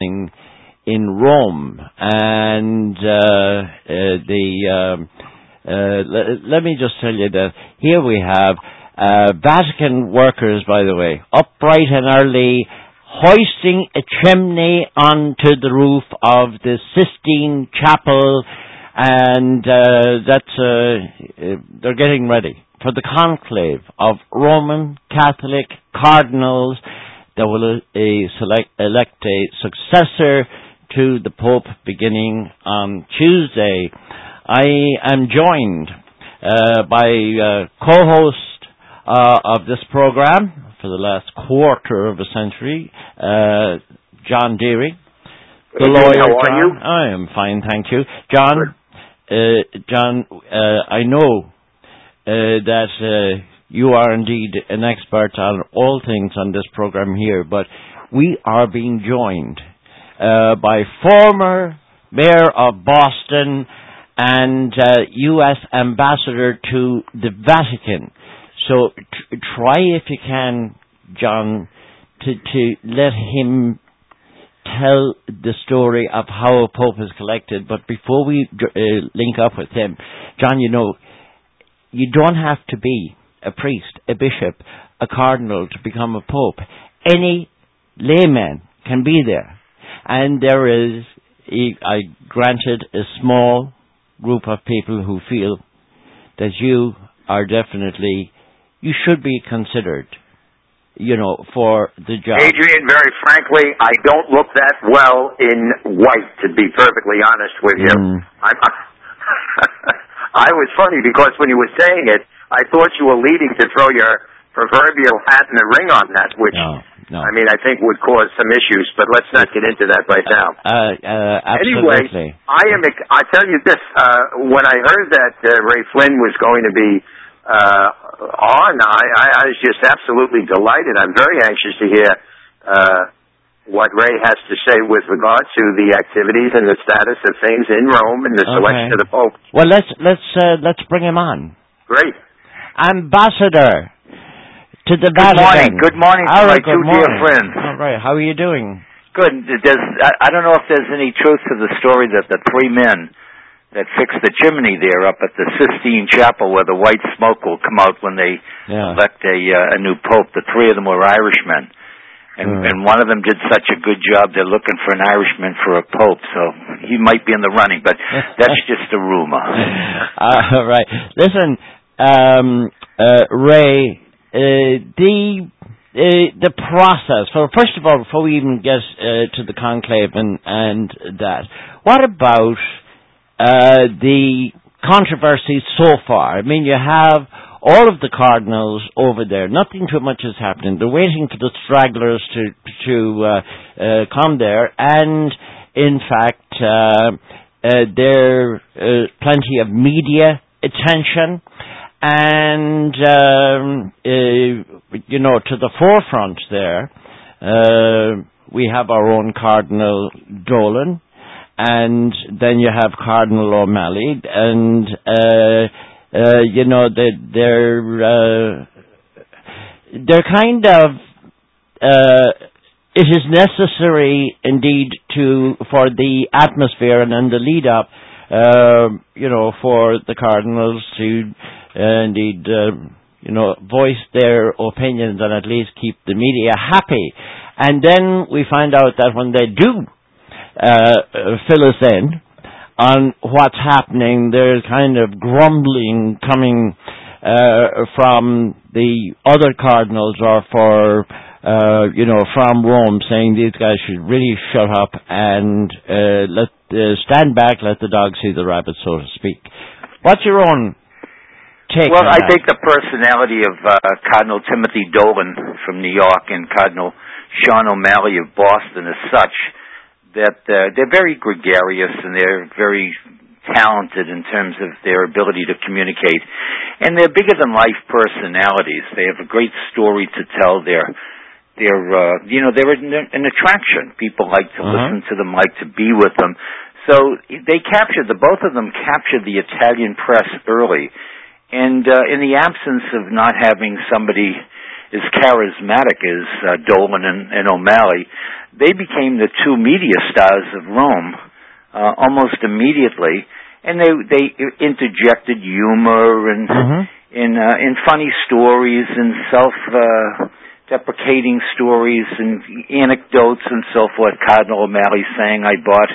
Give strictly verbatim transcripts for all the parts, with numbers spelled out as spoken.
happening in Rome. And uh, uh, the um, uh, l- let me just tell you that here we have uh, Vatican workers, by the way, up bright and early, hoisting a chimney onto the roof of the Sistine Chapel, and uh, that's uh, they're getting ready for the conclave of Roman Catholic cardinals that will uh, select, elect a successor to the Pope beginning on Tuesday. I am joined uh, by uh, co-host uh, of this program for the last quarter of a century, uh, John Deary, the lawyer. How are John. you? I am fine, thank you. John, uh, John, uh, I know uh, that uh, you are indeed an expert on all things on this program here, but we are being joined uh, by former Mayor of Boston and uh, U S Ambassador to the Vatican. So t- try, if you can, John, to, to let him tell the story of how a pope is collected. But before we uh, link up with him, John, you know, you don't have to be a priest, a bishop, a cardinal to become a pope. Any layman can be there. And there is, I granted, a small group of people who feel that you are definitely, you should be considered, you know, for the job. Adrian, very frankly, I don't look that well in white, to be perfectly honest with you. Mm. I'm, I was funny because when you were saying it, I thought you were leading to throw your proverbial hat in the ring on that, which, no, no. I mean, I think would cause some issues, but let's not get into that right now. Uh, uh, absolutely. Anyway, I am, I tell you this, uh, when I heard that uh, Ray Flynn was going to be uh, on, I, I was just absolutely delighted. I'm very anxious to hear uh, what Ray has to say with regard to the activities and the status of things in Rome and the okay. selection of the Pope. Well, let's let's uh, let's bring him on. Great. Ambassador to the Good Vatican. morning. Good morning to All my right, two good dear morning. friends. All right, how are you doing? Good. There's, I, I don't know if there's any truth to the story that the three men that fixed the chimney there up at the Sistine Chapel where the white smoke will come out when they Yeah. elect a, uh, a new pope, the three of them were Irishmen. And, Mm. and one of them did such a good job, they're looking for an Irishman for a pope, so he might be in the running, but that's just a rumor. All right. Listen, um, uh, Ray, uh, the uh, the process. So first of all, before we even get uh, to the conclave and and that, what about uh, the controversy so far? I mean, you have all of the cardinals over there. Nothing too much is happening. They're waiting for the stragglers to to uh, uh, come there, and in fact, uh, uh, there uh, plenty of media attention. And, um, uh, you know, to the forefront there, uh, we have our own Cardinal Dolan, and then you have Cardinal O'Malley, and, uh, uh, you know, they're, they're, uh, they're kind of, uh, it is necessary indeed to, for the atmosphere and then the lead up, uh, you know, for the cardinals to, Uh, indeed, uh, you know, voice their opinions and at least keep the media happy. And then we find out that when they do uh, fill us in on what's happening, there's kind of grumbling coming uh, from the other cardinals or for, uh, you know, from Rome saying these guys should really shut up and uh, let uh, stand back, let the dog see the rabbit, so to speak. What's your own take Well, on I that? think the personality of uh, Cardinal Timothy Dolan from New York and Cardinal Sean O'Malley of Boston is such that uh, they're very gregarious and they're very talented in terms of their ability to communicate. And they're bigger-than-life personalities. They have a great story to tell. They're, they're uh, you know, they're an, an attraction. People like to uh-huh. listen to them, like to be with them. So they captured, the both of them captured the Italian press early. And uh, in the absence of not having somebody as charismatic as uh, Dolan and, and O'Malley, they became the two media stars of Rome uh, almost immediately, and they they interjected humor and mm-hmm. in uh, in funny stories and self uh, deprecating stories and anecdotes and so forth. Cardinal O'Malley saying, "I bought."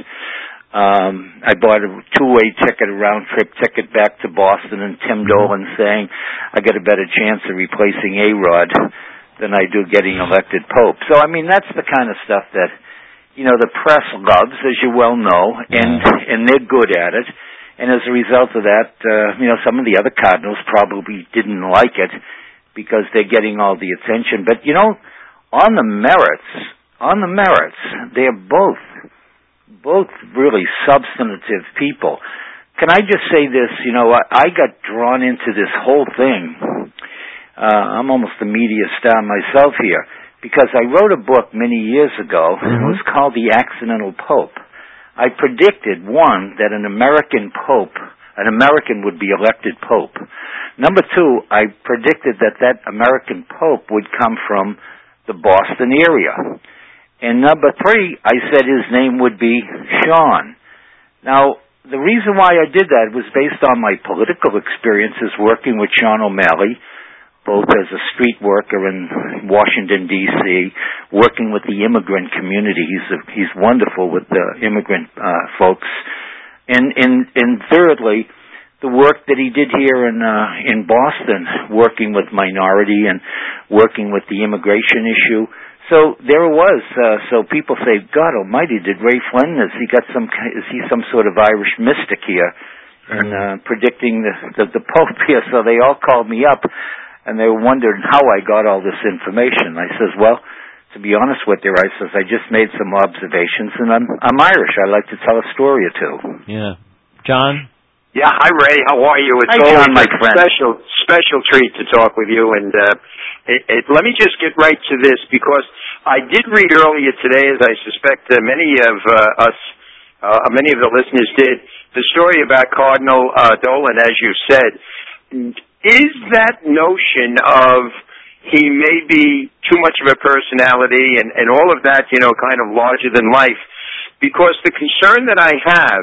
Um, I bought a two-way ticket, a round-trip ticket back to Boston, and Tim Dolan saying, I got a better chance of replacing A-Rod than I do getting elected Pope. So, I mean, that's the kind of stuff that, you know, the press loves, as you well know, and yeah. and they're good at it. And as a result of that, uh, you know, some of the other cardinals probably didn't like it because they're getting all the attention. But, you know, on the merits, on the merits, they're both both really substantive people. Can I just say this? You know, I, I got drawn into this whole thing. Uh, I'm almost a media star myself here because I wrote a book many years ago, mm-hmm. and it was called The Accidental Pope. I predicted, one, that an American pope, an American would be elected pope. Number two, I predicted that that American pope would come from the Boston area. And number three, I said his name would be Sean. Now, the reason why I did that was based on my political experiences working with Sean O'Malley, both as a street worker in Washington, D C, working with the immigrant community. He's a, he's wonderful with the immigrant uh, folks. And, and, and thirdly, the work that he did here in uh, in Boston, working with minority and working with the immigration issue. So there it was. Uh, so people say, God Almighty, did Ray Flynn? Is he got some? Is he some sort of Irish mystic here, and uh, predicting the, the the Pope here? So they all called me up, and they were wondering how I got all this information. I says, well, to be honest with you, I says I just made some observations, and I'm I'm Irish. I like to tell a story or two. Yeah, John. Yeah, hi Ray. How are you? It's hi, always John, my a friend. special special treat to talk with you. And uh, it, it, let me just get right to this because I did read earlier today, as I suspect uh, many of uh, us, uh, many of the listeners did, the story about Cardinal uh, Dolan, as you said. Is that notion of he may be too much of a personality and, and all of that, you know, kind of larger than life? Because the concern that I have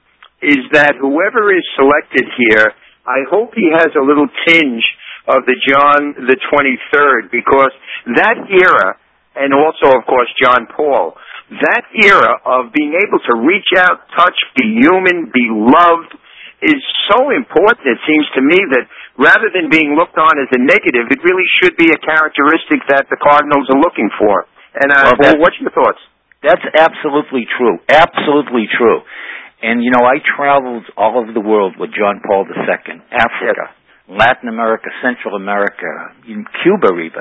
is that whoever is selected here, I hope he has a little tinge of the John the twenty-third, because that era, and also, of course, John Paul, that era of being able to reach out, touch, be human, be loved, is so important, it seems to me, that rather than being looked on as a negative, it really should be a characteristic that the Cardinals are looking for. And uh, well, what's your thoughts? That's absolutely true. Absolutely true. And, you know, I traveled all over the world with John Paul the Second, Africa, Latin America, Central America, in Cuba even.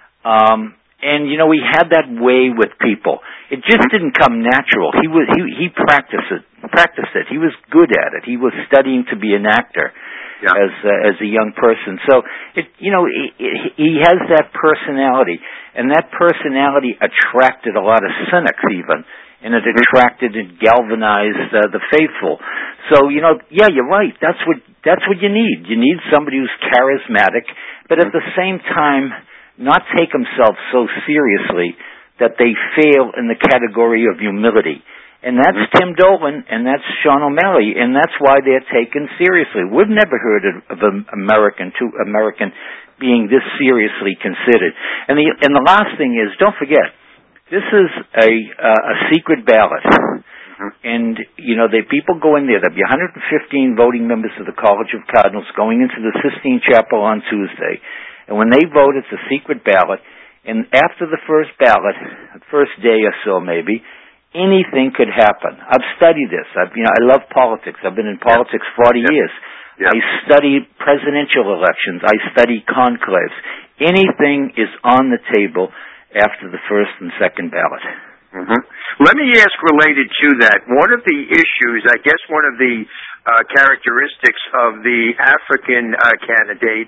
Um, and, you know, he had that way with people. It just didn't come natural. He was he, he practiced it. Practiced it. He was good at it. He was studying to be an actor yeah. as uh, as a young person. So, it, you know, he, he has that personality. And that personality attracted a lot of cynics even. And it attracted and galvanized uh, the faithful. So, you know, yeah, you're right. That's what that's what you need. You need somebody who's charismatic, but at the same time, not take himself so seriously that they fail in the category of humility. And that's Tim Dolan, and that's Sean O'Malley, and that's why they're taken seriously. We've never heard of, of an American to American being this seriously considered. And the and the last thing is, don't forget. This is a uh, a secret ballot, mm-hmm. and you know the people go in there. There'll be one hundred fifteen voting members of the College of Cardinals going into the Sistine Chapel on Tuesday, and when they vote, it's a secret ballot. And after the first ballot, the first day or so, maybe anything could happen. I've studied this. I've you know I love politics. I've been in politics yeah. forty yeah. years. Yeah. I study presidential elections. I study conclaves. Anything is on the table after the first and second ballot. Mm-hmm. Let me ask related to that. One of the issues, I guess one of the uh, characteristics of the African uh, candidate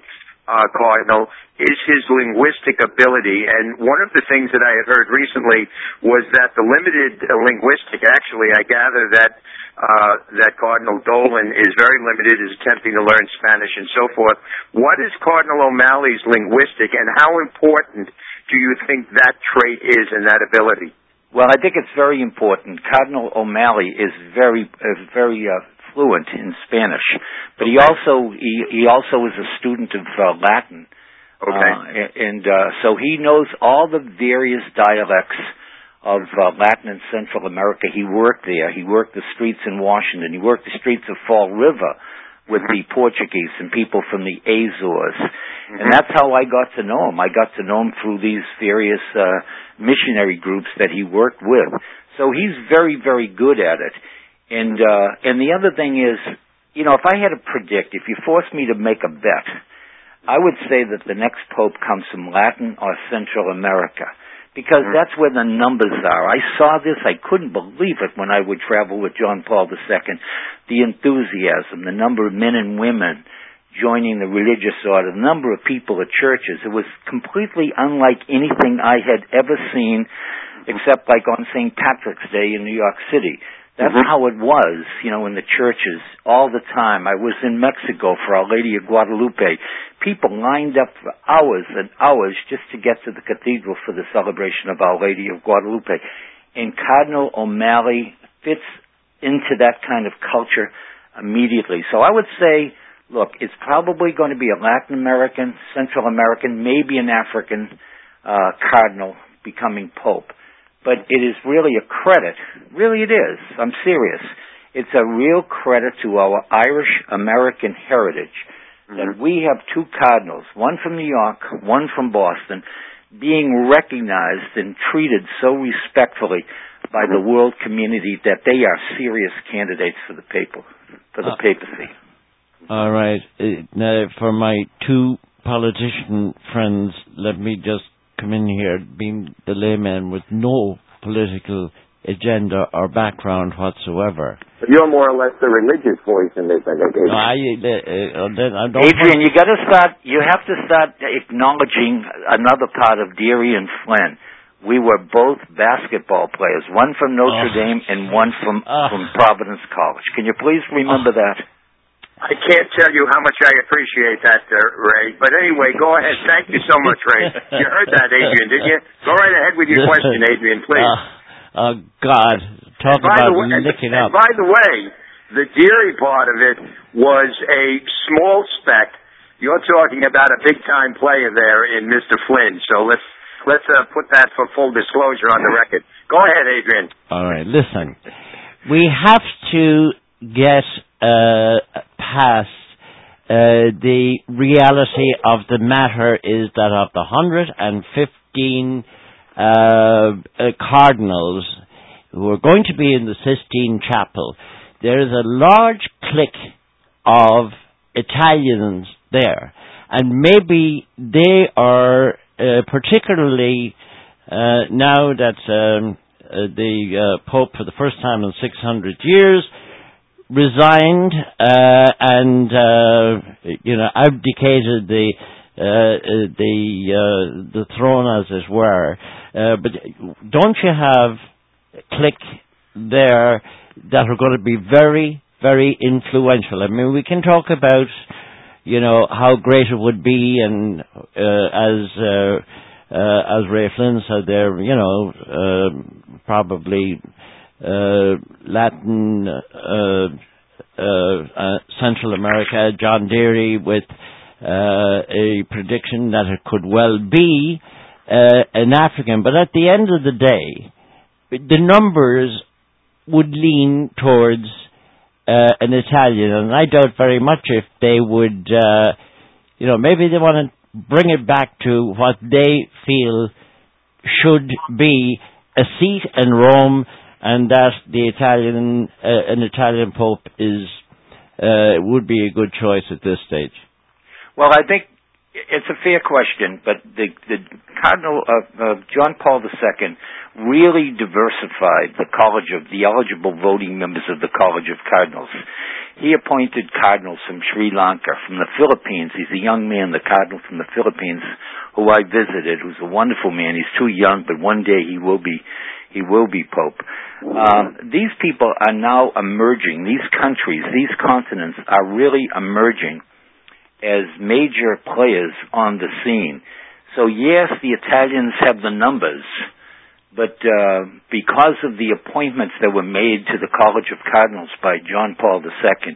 uh, Cardinal, is his linguistic ability. And one of the things that I had heard recently was that the limited uh, linguistic, actually, I gather that uh, that Cardinal Dolan is very limited, is attempting to learn Spanish and so forth. What is Cardinal O'Malley's linguistic, and how important do you think that trait is and that ability? Well, I think it's very important. Cardinal O'Malley is very, is very uh, fluent in Spanish, but he also he, he also is a student of uh, Latin. Okay. Uh, and uh, so he knows all the various dialects of uh, Latin and Central America. He worked there. He worked the streets in Washington. He worked the streets of Fall River with the Portuguese and people from the Azores. Mm-hmm. And that's how I got to know him. I got to know him through these various uh, missionary groups that he worked with. So he's very, very good at it. And uh, and the other thing is, you know, if I had to predict, if you forced me to make a bet, I would say that the next pope comes from Latin or Central America, because mm-hmm. that's where the numbers are. I saw this. I couldn't believe it when I would travel with John Paul the Second. The enthusiasm, the number of men and women joining the religious order, the number of people at churches. It was completely unlike anything I had ever seen, except like on Saint Patrick's Day in New York City. That's mm-hmm. how it was, you know, in the churches all the time. I was in Mexico for Our Lady of Guadalupe. People lined up for hours and hours just to get to the cathedral for the celebration of Our Lady of Guadalupe. And Cardinal O'Malley fits into that kind of culture immediately. So I would say, look, it's probably going to be a Latin American, Central American, maybe an African uh, cardinal becoming pope. But it is really a credit. Really it is. I'm serious. It's a real credit to our Irish-American heritage mm-hmm. that we have two cardinals, one from New York, one from Boston, being recognized and treated so respectfully by the world community that they are serious candidates for the papal, for the uh, papacy. All right. Uh, now, for my two politician friends, let me just come in here, being the layman with no political agenda or background whatsoever. You're more or less the religious voice in this, I think. No, I, uh, uh, I don't Adrian, you got to start. You have to start acknowledging another part of Deary and Flynn. We were both basketball players, one from Notre oh. Dame and one from oh. from Providence College. Can you please remember oh. that? I can't tell you how much I appreciate that, uh, Ray. But anyway, go ahead. Thank you so much, Ray. You heard that, Adrian, didn't you? Go right ahead with your question, Adrian, please. Uh, oh, God. Talk about way, licking up. And by the way, the Deary part of it was a small speck. You're talking about a big-time player there in Mister Flynn. So let's let's uh, put that for full disclosure on the record. Go ahead, Adrian. All right. Listen, we have to get uh, past uh, the reality of the matter is that of the one hundred fifteen uh, uh, cardinals who are going to be in the Sistine Chapel, there is a large clique of Italians there, and maybe they are uh, particularly uh, now that um, uh, the uh, Pope for the first time in six hundred years resigned uh, and uh, you know abdicated the uh, the uh, the throne, as it were. Uh, but don't you have a clique there that are going to be very, very influential? I mean, we can talk about you know how great it would be, and uh, as uh, uh, as Ray Flynn said, there, you know, uh, probably. Uh, Latin, uh, uh, uh, Central America, John Deary with uh, a prediction that it could well be uh, an African. But at the end of the day, the numbers would lean towards uh, an Italian, and I doubt very much if they would, uh, you know, maybe they want to bring it back to what they feel should be a seat in Rome, and that the Italian, uh, an Italian pope is, uh, would be a good choice at this stage. Well, I think it's a fair question, but the, the Cardinal, uh, uh, John Paul the Second really diversified the college of, the eligible voting members of the College of Cardinals. he appointed cardinals from Sri Lanka, from the Philippines. He's a young man, the cardinal from the Philippines, who I visited, who's a wonderful man. He's too young, but one day he will be, he will be Pope. Um, these people are now emerging. These countries, these continents are really emerging as major players on the scene. So yes, the Italians have the numbers, but uh, because of the appointments that were made to the College of Cardinals by John Paul the Second,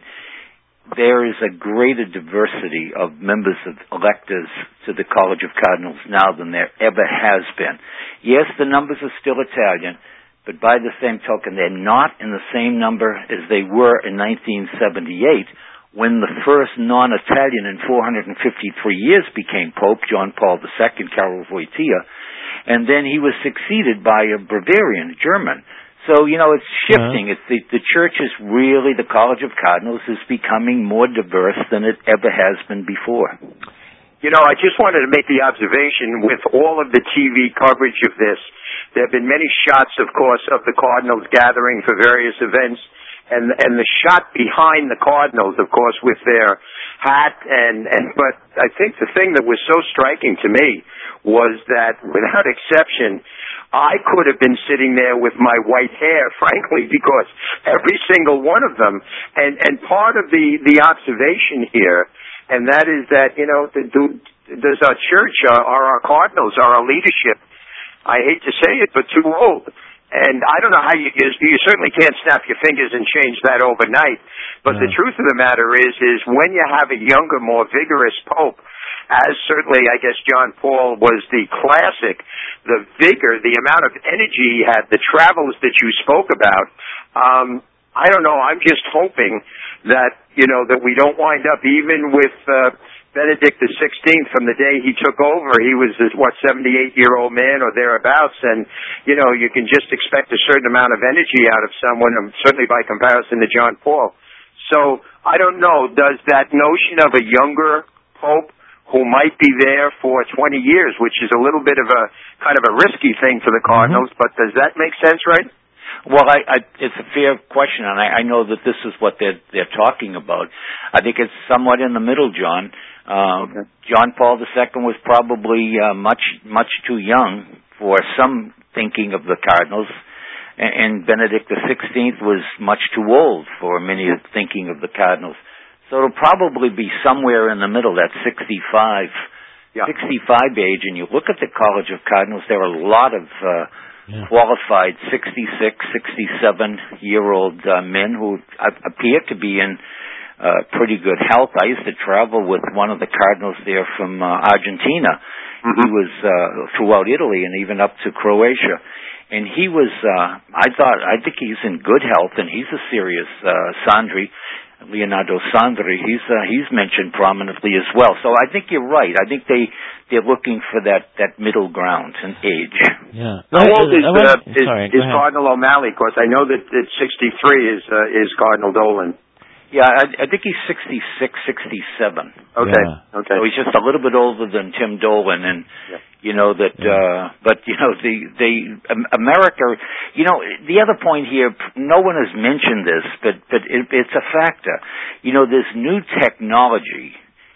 there is a greater diversity of members of electors to the College of Cardinals now than there ever has been. Yes, the numbers are still Italian, but by the same token, they're not in the same number as they were in nineteen seventy-eight, when the first non-Italian in four hundred fifty-three years became Pope, John Paul the Second, Karol Wojtyła, and then he was succeeded by a Bavarian, German. So, you know, it's shifting. Uh-huh. It's the, the church is really, the College of Cardinals is becoming more diverse than it ever has been before. You know, I just wanted to make the observation, with all of the T V coverage of this, there have been many shots, of course, of the Cardinals gathering for various events, and and the shot behind the Cardinals, of course, with their hat, and, and but I think the thing that was so striking to me was that, without exception, I could have been sitting there with my white hair, frankly, because every single one of them, and, and part of the, the observation here, and that is that, you know, the, does our church, our, our Cardinals, our leadership, I hate to say it, but too old. And I don't know how you, you, you certainly can't snap your fingers and change that overnight, but yeah. The truth of the matter is, is when you have a younger, more vigorous Pope, as certainly, I guess, John Paul was the classic, the vigor, the amount of energy he had, the travels that you spoke about, um, I don't know, I'm just hoping that, you know, that we don't wind up even with uh, Benedict the sixteenth from the day he took over. He was this, what, seventy-eight-year-old man or thereabouts, and, you know, you can just expect a certain amount of energy out of someone, certainly by comparison to John Paul. So, I don't know, does that notion of a younger Pope who might be there for twenty years, which is a little bit of a kind of a risky thing for the Cardinals, mm-hmm. but does that make sense, right? Well, I, I, it's a fair question, and I, I know that this is what they're, they're talking about. I think it's somewhat in the middle, John. Uh, okay. John Paul the Second was probably uh, much, much too young for some thinking of the Cardinals, and, and Benedict the sixteenth was much too old for many thinking of the Cardinals. So it'll probably be somewhere in the middle, that sixty-five, yeah. sixty-five age. And you look at the College of Cardinals, there are a lot of uh, yeah. qualified sixty-six, sixty-seven-year-old uh, men who appear to be in uh, pretty good health. I used to travel with one of the Cardinals there from uh, Argentina. Mm-hmm. He was uh, throughout Italy and even up to Croatia. And he was, uh, I thought, I think he's in good health, and he's a serious uh, Sandri. Leonardo Sandri, he's uh, he's mentioned prominently as well. So I think you're right. I think they they're looking for that, that middle ground in age. Yeah. How old is, uh, is, sorry, is Cardinal O'Malley? Of course, I know that, that sixty-three is uh, is Cardinal Dolan. Yeah, I, I think he's sixty-six, sixty-seven. Okay, yeah. okay. So he's just a little bit older than Tim Dolan, and yeah. you know that. Yeah. Uh, but you know the the um, America. You know the other point here. No one has mentioned this, but but it, it's a factor. You know, this new technology.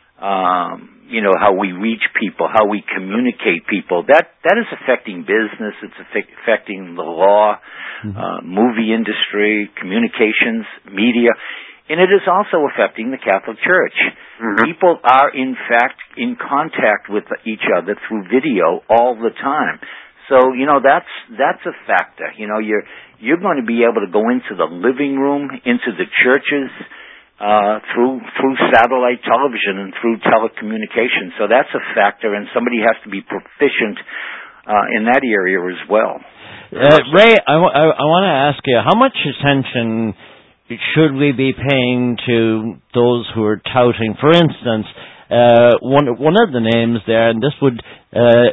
Um, you know, how we reach people, how we communicate people. That that is affecting business. It's affecting the law, mm-hmm. uh, movie industry, communications, media. And it is also affecting the Catholic Church. Mm-hmm. People are, in fact, in contact with each other through video all the time. So, you know, that's that's a factor. You know, you're you're going to be able to go into the living room, into the churches, uh, through through satellite television and through telecommunications. So that's a factor, and somebody has to be proficient uh, in that area as well. Uh, Ray, I, w- I, I want to ask you, how much attention should we be paying to those who are touting? For instance, uh, one one of the names there, and this would uh,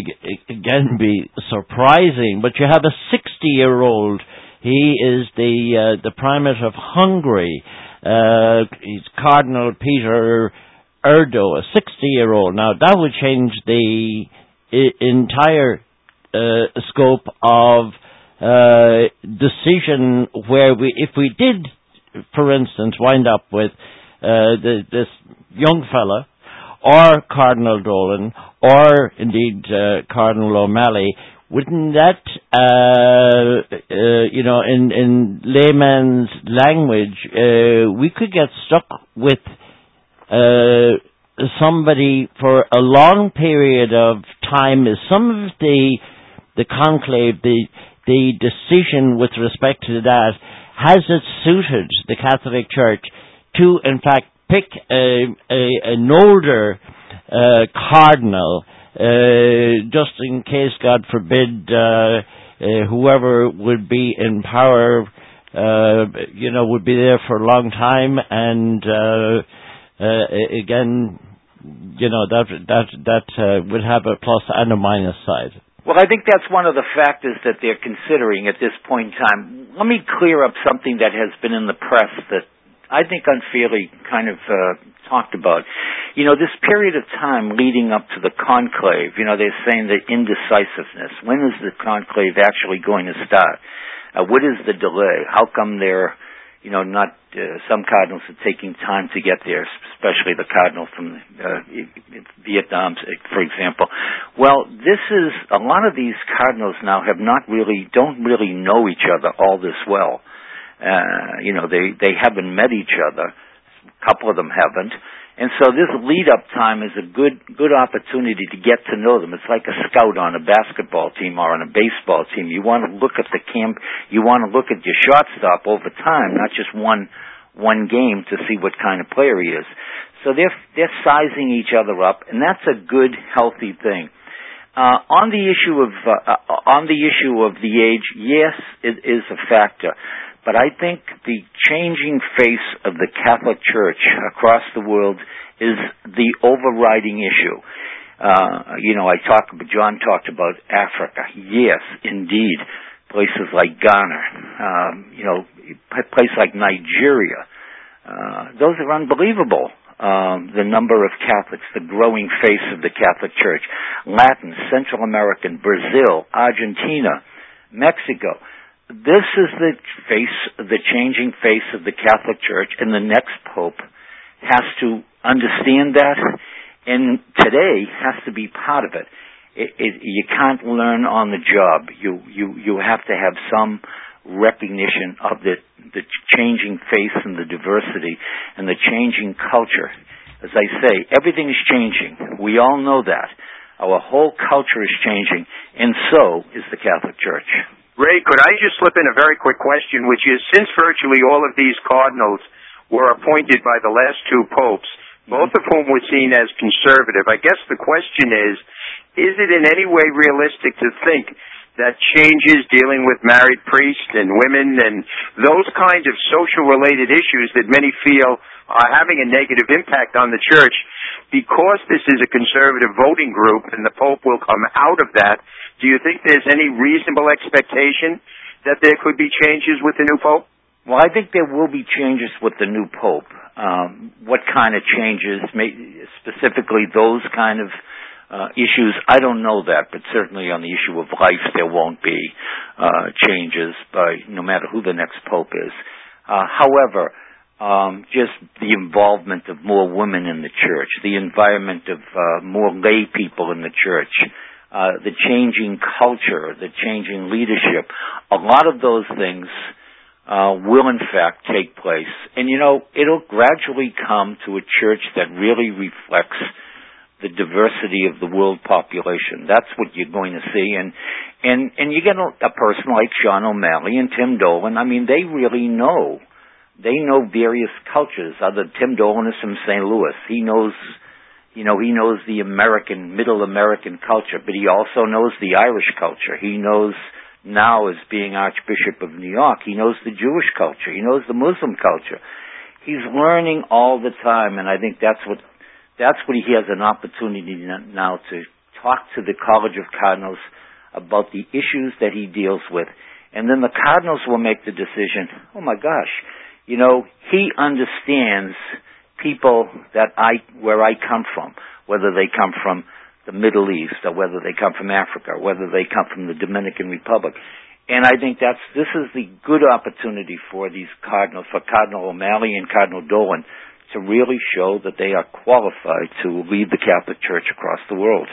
again be surprising, but you have a sixty-year-old. He is the uh, the primate of Hungary. Uh, he's Cardinal Peter Erdo, a sixty-year-old. Now that would change the I- entire uh, scope of Uh, decision where we, if we did for instance, wind up with uh, the, this young fella, or Cardinal Dolan, or indeed uh, Cardinal O'Malley, wouldn't that, uh, uh, you know, in, in layman's language, uh, we could get stuck with uh, somebody for a long period of time? Is some of the the conclave, the the decision with respect to that, has it suited the Catholic Church to, in fact, pick a, a, an older uh, cardinal, uh, just in case, God forbid, uh, uh, whoever would be in power, uh, you know, would be there for a long time, and uh, uh, again, you know, that that that uh, would have a plus and a minus side. Well, I think that's one of the factors that they're considering at this point in time. Let me clear up something that has been in the press that I think unfairly kind of uh, talked about. You know, this period of time leading up to the conclave, you know, they're saying the indecisiveness. When is the conclave actually going to start? Uh, what is the delay? How come they're, you know, not, uh, some cardinals are taking time to get there, especially the cardinal from uh, Vietnam, for example. Well, this is, a lot of these cardinals now have not really, don't really know each other all this well. Uh, you know, they, they haven't met each other. A couple of them haven't. And so this lead-up time is a good good opportunity to get to know them. It's like a scout on a basketball team or on a baseball team. You want to look at the camp. You want to look at your shortstop over time, not just one one game to see what kind of player he is. So they're they're sizing each other up, and that's a good, healthy thing. Uh, on the issue of uh, on the issue of the age, yes, it is a factor. But I think the changing face of the Catholic Church across the world is the overriding issue. Uh, you know, I talk, John talked about Africa. Yes, indeed. Places like Ghana, um, you know, a place like Nigeria. Uh, those are unbelievable. Um, the number of Catholics, the growing face of the Catholic Church. Latin, Central American, Brazil, Argentina, Mexico. This is the face, the changing face of the Catholic Church, and the next Pope has to understand that, and today has to be part of it. It, it. You can't learn on the job. You you you have to have some recognition of the the changing face and the diversity and the changing culture. As I say, everything is changing. We all know that. Our whole culture is changing, and so is the Catholic Church. Ray, could I just slip in a very quick question, which is, since virtually all of these cardinals were appointed by the last two popes, both of whom were seen as conservative, I guess the question is, is it in any way realistic to think that changes dealing with married priests and women and those kinds of social-related issues that many feel are having a negative impact on the Church, because this is a conservative voting group and the Pope will come out of that, do you think there's any reasonable expectation that there could be changes with the new Pope? Well, I think there will be changes with the new Pope. Um, what kind of changes, may, specifically those kind of uh, issues, I don't know that, but certainly on the issue of life there won't be uh, changes by no matter who the next Pope is. Uh, however, um, just the involvement of more women in the Church, the environment of uh, more lay people in the Church, Uh, the changing culture, the changing leadership, a lot of those things uh, will in fact take place. And you know, it'll gradually come to a church that really reflects the diversity of the world population. That's what you're going to see. And and, and you get a, a person like Sean O'Malley and Tim Dolan, I mean, they really know. They know various cultures. Other Tim Dolan is from Saint Louis. He knows... You know, he knows the American, middle American culture, but he also knows the Irish culture. He knows now, as being Archbishop of New York, he knows the Jewish culture. He knows the Muslim culture. He's learning all the time, and I think that's what, that's what he has an opportunity now to talk to the College of Cardinals about the issues that he deals with. And then the Cardinals will make the decision, oh my gosh, you know, he understands people that I, where I come from, whether they come from the Middle East or whether they come from Africa or whether they come from the Dominican Republic. And I think that's this is the good opportunity for these Cardinals, for Cardinal O'Malley and Cardinal Dolan, to really show that they are qualified to lead the Catholic Church across the world.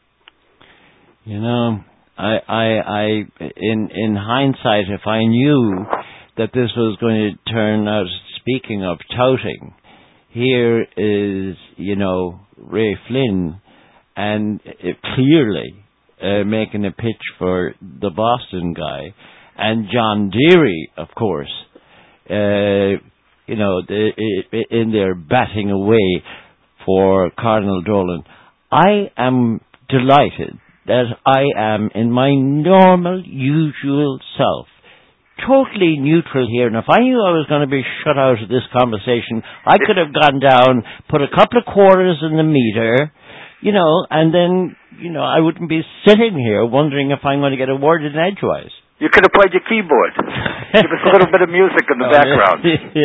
You know, I, I, I, in in hindsight, if I knew that this was going to turn out, speaking of touting, here is, you know, Ray Flynn, and it clearly uh, making a pitch for the Boston guy, and John Deary, of course, uh, you know, the, in there batting away for Cardinal Dolan. I am delighted that I am in my normal, usual self, totally neutral here. And if I knew I was going to be shut out of this conversation, I could have gone down, put a couple of quarters in the meter, you know, and then, you know, I wouldn't be sitting here wondering if I'm going to get a word in edgewise. You could have played your keyboard. Give us a little bit of music in the oh, background.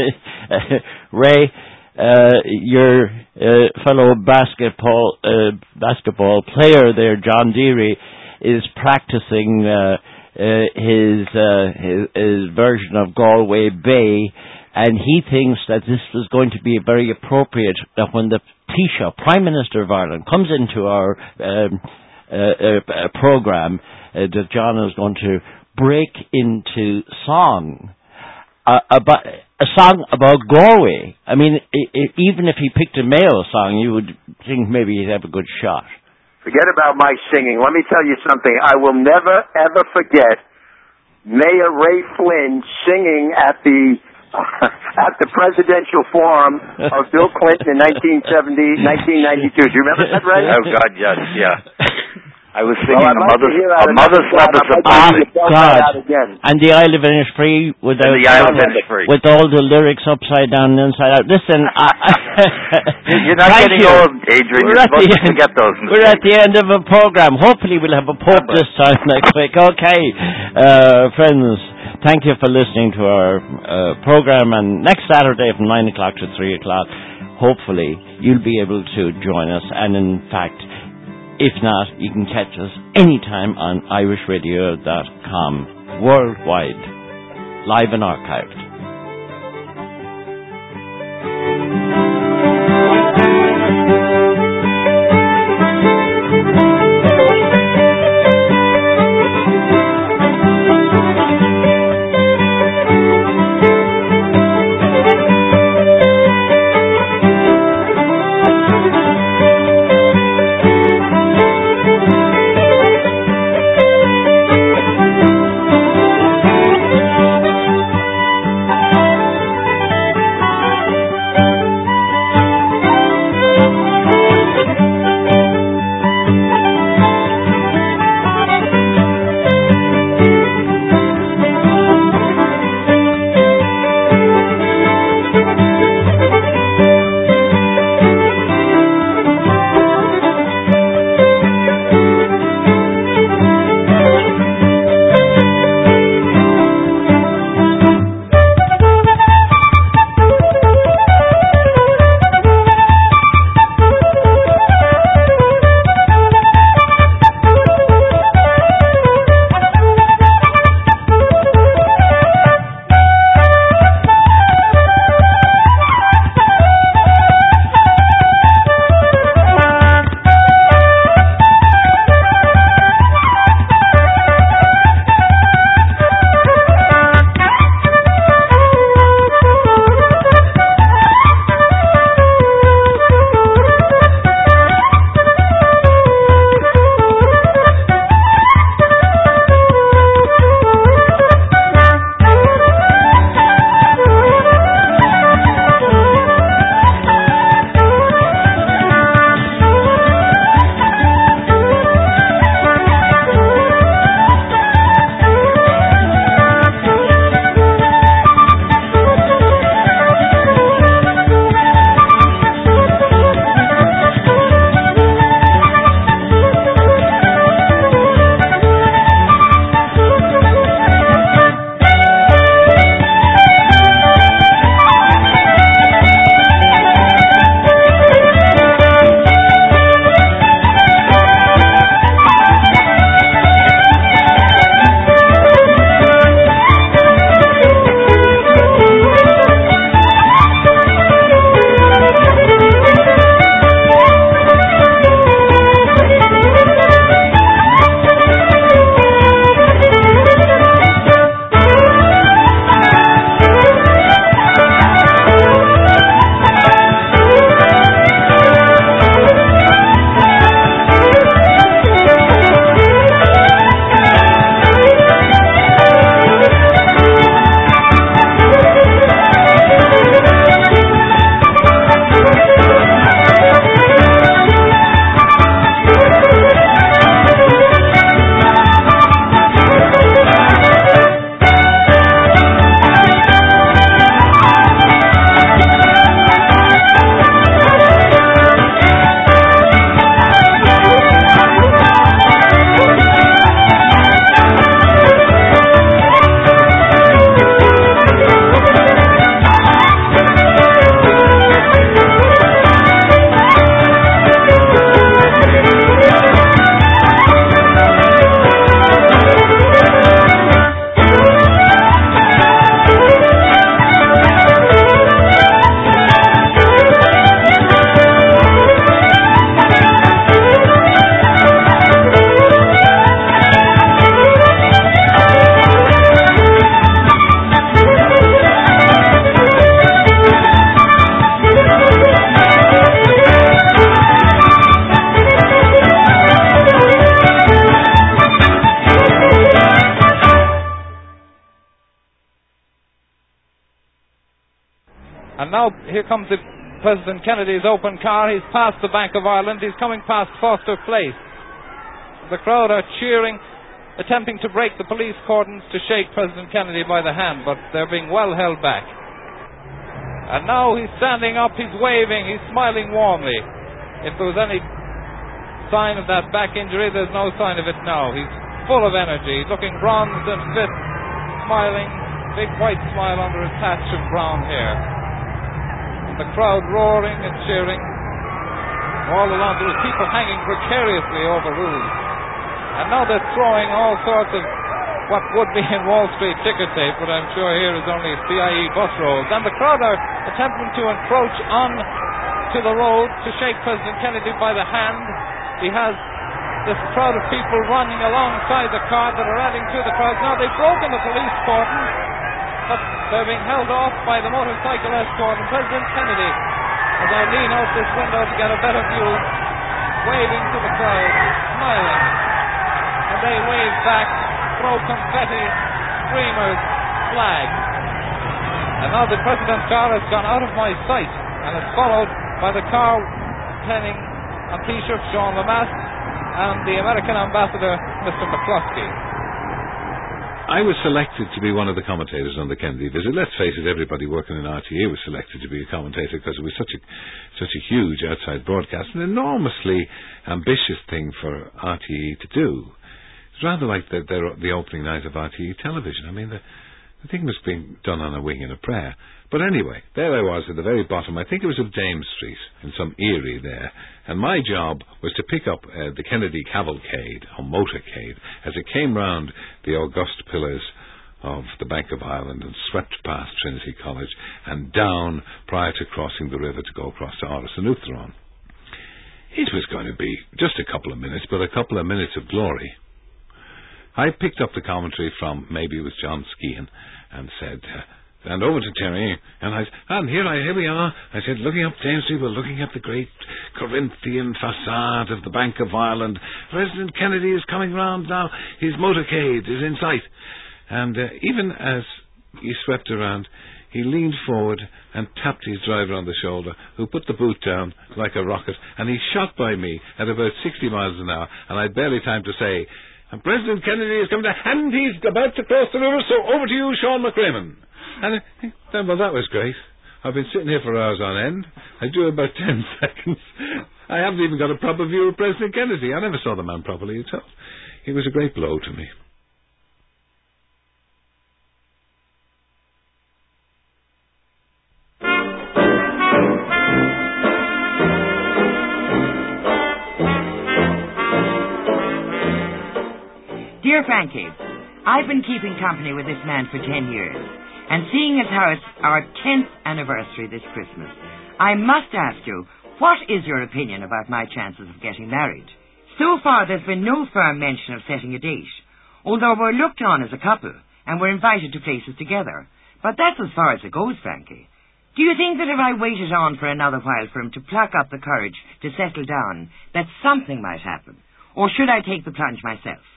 Ray, uh, your uh, fellow basketball uh, basketball player there, John Deary, is practicing uh, uh, his, uh, his his version of Galway Bay, and he thinks that this was going to be very appropriate that when the Taoiseach, Prime Minister of Ireland, comes into our um, uh, uh, program, uh, that John is going to break into song, uh, about a song about Galway. I mean, I, I, even if he picked a Mayo song, you would think maybe he'd have a good shot. Forget about my singing. Let me tell you something. I will never, ever forget Mayor Ray Flynn singing at the uh, at the presidential forum of Bill Clinton in nineteen seventy, nineteen ninety-two. Do you remember that, Ray? Oh, God, yes, yeah. I was singing well, a mother's, a mother's love is a blessing. God. And the Isle of Innisfree without the Isle of Innisfree. With all the lyrics upside down and inside out. Listen, I, you're not getting you. old, Adrian. We're you're supposed to forget those mistakes. We're at the end of a program. Hopefully we'll have a pope this time next week. Okay, uh, friends, thank you for listening to our uh, program. And next Saturday from nine o'clock to three o'clock, hopefully you'll be able to join us. And in fact, if not, you can catch us anytime on irish radio dot com, worldwide, live and archived. And now here comes the President Kennedy's open car. He's past the Bank of Ireland. He's coming past Foster Place. The crowd are cheering, attempting to break the police cordons to shake President Kennedy by the hand, but they're being well held back. And now he's standing up, he's waving, he's smiling warmly. If there was any sign of that back injury, there's no sign of it now. He's full of energy, looking bronzed and fit, smiling, big white smile under his patch of brown hair. And the crowd roaring and cheering. All along there is people hanging precariously over roofs. And now they're throwing all sorts of what would be in Wall Street ticker tape, but I'm sure here is only C I E bus rolls. And the crowd are attempting to encroach on to the road to shake President Kennedy by the hand. He has this crowd of people running alongside the car that are adding to the crowd. Now they've broken the police cordon, but they're being held off by the motorcycle escort. And President Kennedy, as I lean out this window to get a better view, waving to the crowd, smiling. And they wave back, throw confetti, streamers, flags. And now the President's car has gone out of my sight and is followed by the car containing on T-shirt Sean Lemass and the American ambassador, Mister McCluskey. I was selected to be one of the commentators on the Kennedy visit. Let's face it, everybody working in R T A was selected to be a commentator because it was such a such a huge outside broadcast, an enormously ambitious thing for R T A to do. It's rather like the, the, the opening night of R T E television. I mean, the, the thing was being done on a wing and a prayer. But anyway, there I was at the very bottom. I think it was of James Street, in some eyrie there. And my job was to pick up uh, the Kennedy cavalcade, or motorcade, as it came round the august pillars of the Bank of Ireland and swept past Trinity College and down prior to crossing the river to go across to Áras an Uachtaráin. It was going to be just a couple of minutes, but a couple of minutes of glory. I picked up the commentary from, maybe it was John Skehan, and said, uh, and over to Terry, and I and here I here we are. I said, looking up James Street, we're looking at the great Corinthian facade of the Bank of Ireland. President Kennedy is coming round now. His motorcade is in sight. And uh, even as he swept around, he leaned forward and tapped his driver on the shoulder, who put the boot down like a rocket, and he shot by me at about sixty miles an hour, and I had barely time to say, and President Kennedy is coming down, and he's about to cross the river, so over to you, Sean McCraven. And I thought, well, that was great. I've been sitting here for hours on end. I do about ten seconds. I haven't even got a proper view of President Kennedy. I never saw the man properly at all. It was a great blow to me. Dear Frankie, I've been keeping company with this man for ten years, and seeing as how it's our tenth anniversary this Christmas, I must ask you, what is your opinion about my chances of getting married? So far there's been no firm mention of setting a date, although we're looked on as a couple, and we're invited to places together. But that's as far as it goes, Frankie. Do you think that if I waited on for another while for him to pluck up the courage to settle down, that something might happen? Or should I take the plunge myself?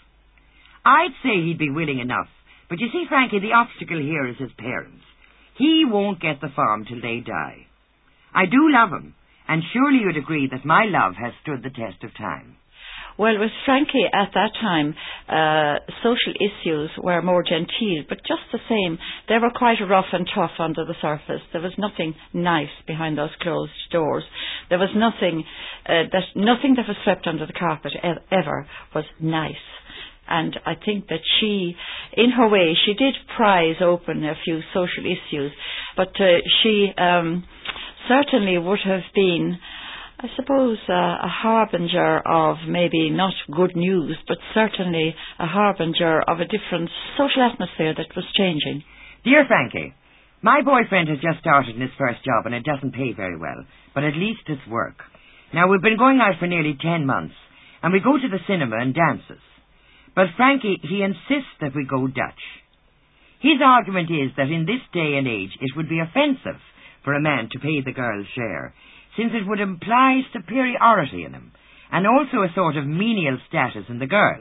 I'd say he'd be willing enough, but you see, Frankie, the obstacle here is his parents. He won't get the farm till they die. I do love him, and surely you'd agree that my love has stood the test of time. Well, with Frankie, at that time, uh, social issues were more genteel, but just the same, they were quite rough and tough under the surface. There was nothing nice behind those closed doors. There was nothing, uh, that, nothing that was swept under the carpet e- ever was nice. And I think that she, in her way, she did prise open a few social issues, but uh, she um, certainly would have been, I suppose, uh, a harbinger of maybe not good news, but certainly a harbinger of a different social atmosphere that was changing. Dear Frankie, my boyfriend has just started in his first job and it doesn't pay very well, but at least it's work. Now, we've been going out for nearly ten months, and we go to the cinema and dances. But Frankie, he insists that we go Dutch. His argument is that in this day and age it would be offensive for a man to pay the girl's share, since it would imply superiority in him, and also a sort of menial status in the girl.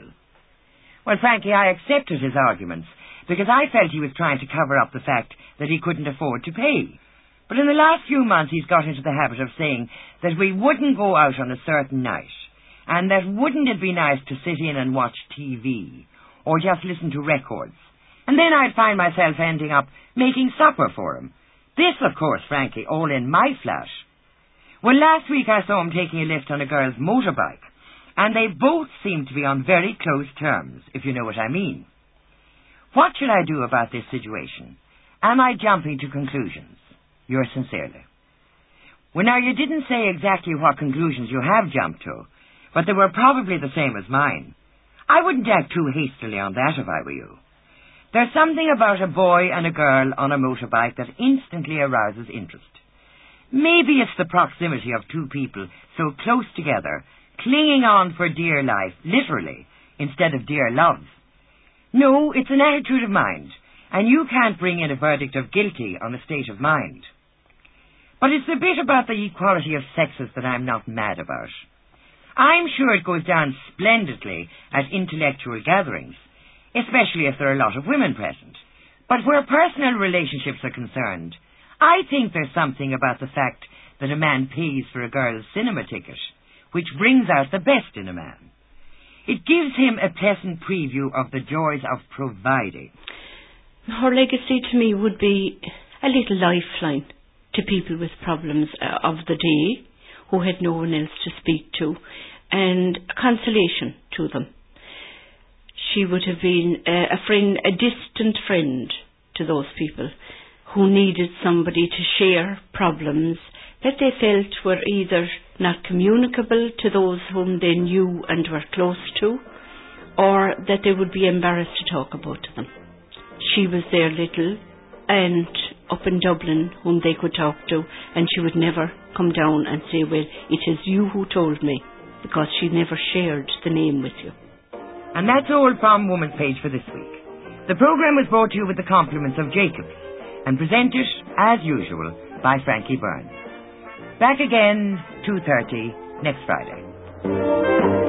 Well, Frankie, I accepted his arguments, because I felt he was trying to cover up the fact that he couldn't afford to pay. But in the last few months he's got into the habit of saying that we wouldn't go out on a certain night, and that wouldn't it be nice to sit in and watch T V, or just listen to records. And then I'd find myself ending up making supper for him. This, of course, Frankie, all in my flat. Well, last week I saw him taking a lift on a girl's motorbike, and they both seemed to be on very close terms, if you know what I mean. What should I do about this situation? Am I jumping to conclusions? Yours sincerely. Well, now, you didn't say exactly what conclusions you have jumped to, but they were probably the same as mine. I wouldn't act too hastily on that if I were you. There's something about a boy and a girl on a motorbike that instantly arouses interest. Maybe it's the proximity of two people so close together, clinging on for dear life, literally, instead of dear love. No, it's an attitude of mind, and you can't bring in a verdict of guilty on a state of mind. But it's the bit about the equality of sexes that I'm not mad about. I'm sure it goes down splendidly at intellectual gatherings, especially if there are a lot of women present. But where personal relationships are concerned, I think there's something about the fact that a man pays for a girl's cinema ticket, which brings out the best in a man. It gives him a pleasant preview of the joys of providing. Her legacy to me would be a little lifeline to people with problems uh, of the day who had no one else to speak to, and a consolation to them. She would have been a, a friend, a distant friend to those people who needed somebody to share problems that they felt were either not communicable to those whom they knew and were close to, or that they would be embarrassed to talk about to them. She was their little aunt up in Dublin whom they could talk to, and she would never come down and say, well, it is you who told me, because she never shared the name with you. And that's all from Woman's Page for this week. The programme was brought to you with the compliments of Jacobs, and presented, as usual, by Frankie Byrne. Back again, two thirty, next Friday.